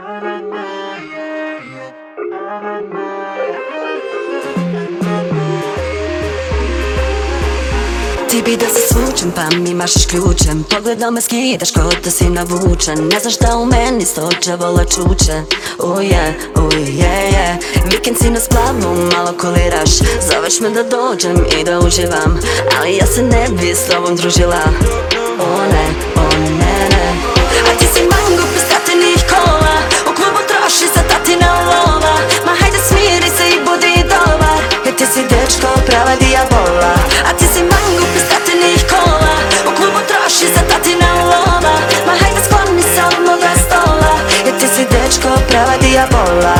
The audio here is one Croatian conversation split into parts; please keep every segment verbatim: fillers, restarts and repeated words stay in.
Ti bi da se svučem pa mi mašeš ključem. Pogledom me skidaš ko da si navučen. Ne znaš da u meni sto đavola čuče. Oh yeah, oh yeah, yeah. Vikend si na Splavu, malo koliraš. Zoveš me da dođem i da uživam, ali ja se ne bi s tobom družila. O ne, o ne, ne. A ti si mango bez tatenih kola. U klubu troši za tatina lova. Ma hajde smiri se i budi dobar, jer ti si dečko prava dijabola. A ti si mango bez tatenih kola. U klubu troši za tatina lova. Ma hajde skloni se od moga stola, jer ti si dečko prava dijabola.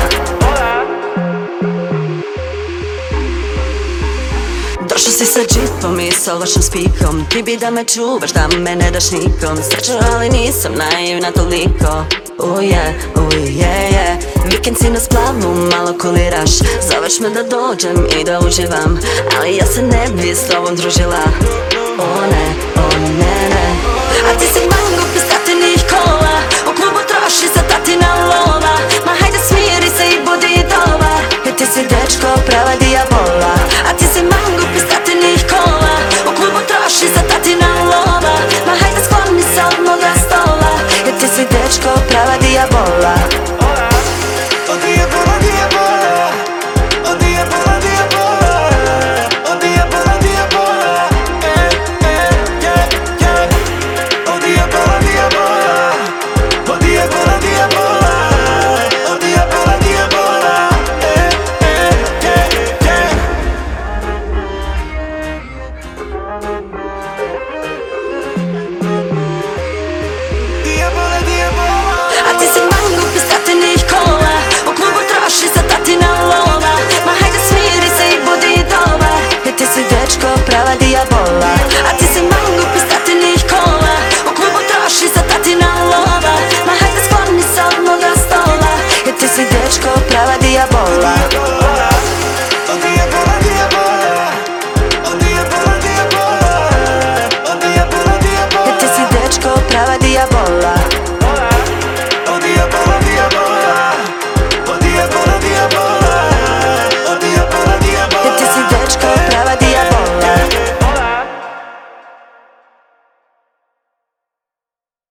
Došao si sa džipom i sa lošom spikom. Ti bi da me čuvaš, da me ne daš nikom. Sreću, ali nisam naivna toliko. Oh yeah, oh yeah, yeah. Vikend si na Splavu, malo koliraš. Zoveš me da dođem i da uživam, ali ja se ne bi s tobom družila. O ne, o ne, ne. A ti si mango